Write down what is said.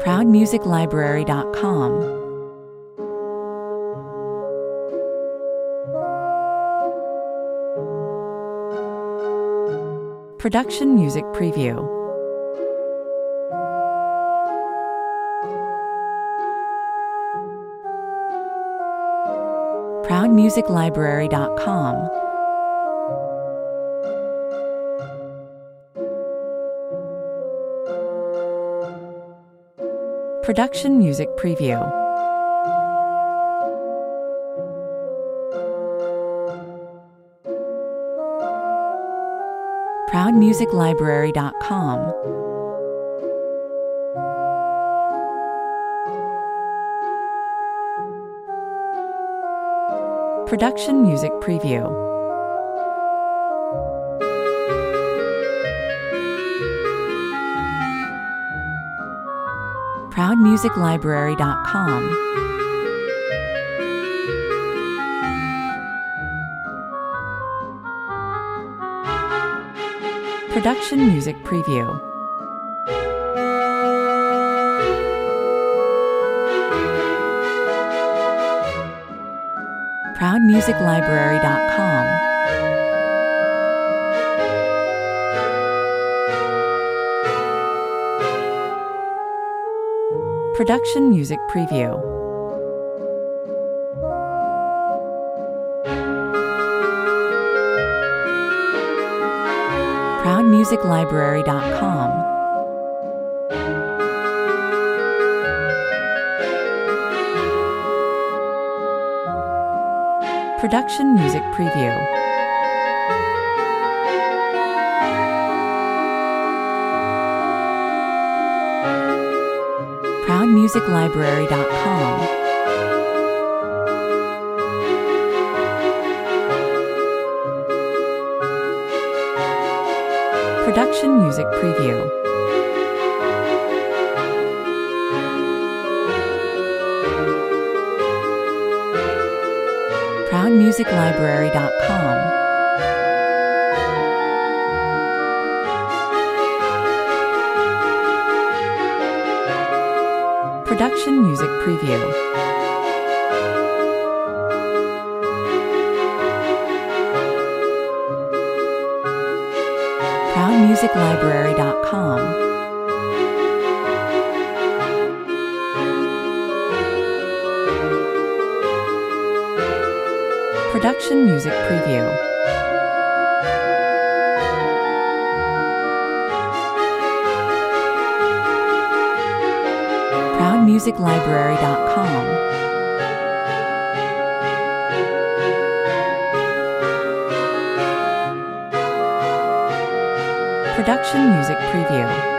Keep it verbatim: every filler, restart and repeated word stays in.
proud music library dot com. Production Music Preview. proud music library dot com. Production Music Preview. proud music library dot com. Production Music Preview. proud music library dot com. Production Music Preview. proud music library dot com. Production Music Preview. proud music library dot com. Production Music Preview. proud music library dot com. Production Music Preview. proud music library dot com. Production Music Preview. proud music library dot com. Production Music Preview. proud music library dot com. Production Music Preview.